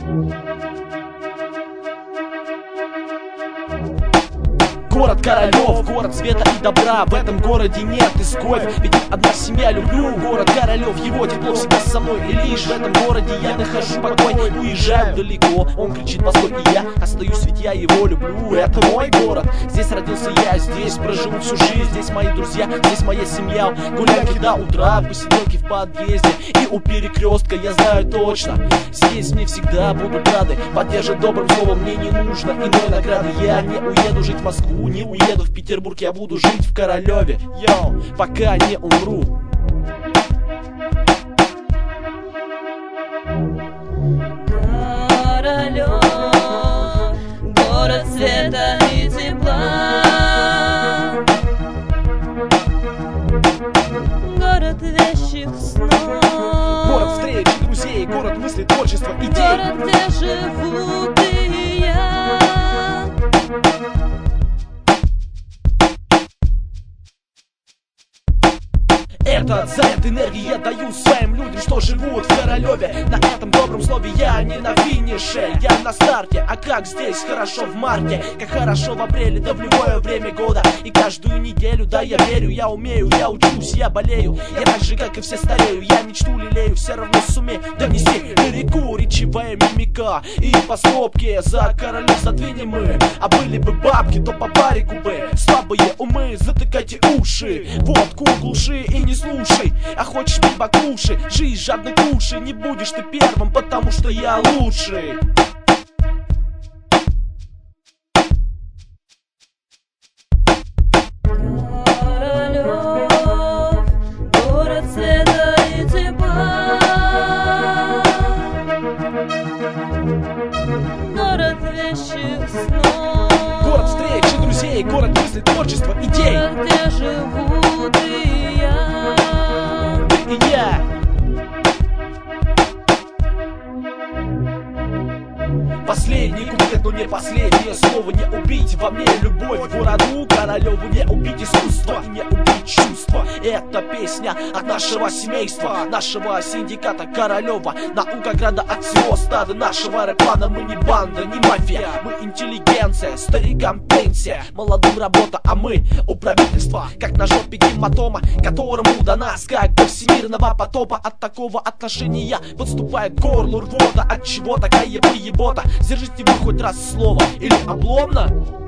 Город Королев, город света и добра. В этом городе нет изгоев, ведь одна семья, люблю город Королев. Его тепло всегда со мной, и лишь в этом городе я нахожу покой. Уезжаю далеко, он кричит постой, и я остаюсь, ведь я его люблю. Это мой город, здесь родился я, здесь проживу всю жизнь. Здесь мои друзья, здесь моя семья. Гулянки до утра, посиделки в подъезде и у перекрестка, я знаю точно, здесь мне всегда будут рады. Поддержать добрым словом мне не нужно иной награды. Я не уеду жить в Москву, не уеду в Петербург, я буду жить в Королеве, йоу, пока не умру. Королев, город света и тепла, город вещих снов, город встреч и друзей, город мыслей, творчества, идей, город, где живу ты и я. Этот заряд энергии я даю своим людям, что живут в Королеве. На этом добром слове я не на финише, я на старте. А как здесь хорошо в марте, как хорошо в апреле, да в любое время года. И каждую неделю, да я верю, я умею, я учусь, я болею. Я так же, как и все старею, я мечту лелею, все равно сумею донести лирику, речевая мимика. И по скобке за Королев задвинем мы. А были бы бабки, то по барику бы. Слабые умы, затыкайте уши, водку глуши и не слушай. А хочешь пиво кушай, жизнь жадно кушай. Не будешь ты первым, потому что я лучший. Королев, город света и тепла, город вещих снов, Город встреч и друзей, город мыслей, творчества, идей, город, где живу ты и я. ты и я. Последний куплет, но не последнее слово. Не убить во мне любовь к городу Королеву, не убить искусство и не убить чувства. Это песня от нашего семейства, нашего синдиката Королева. Наука града от всего стада нашего рэп-плана. Мы не банда, не мафия, мы интеллигенция. Старикам пенсия, молодым работа, а мы у правительства как на жопе гематома, которому до нас как до всемирного потопа. От такого отношения подступает к горлу рвота. От чего такая поебота? Сдержите вы хоть раз слово или обломно?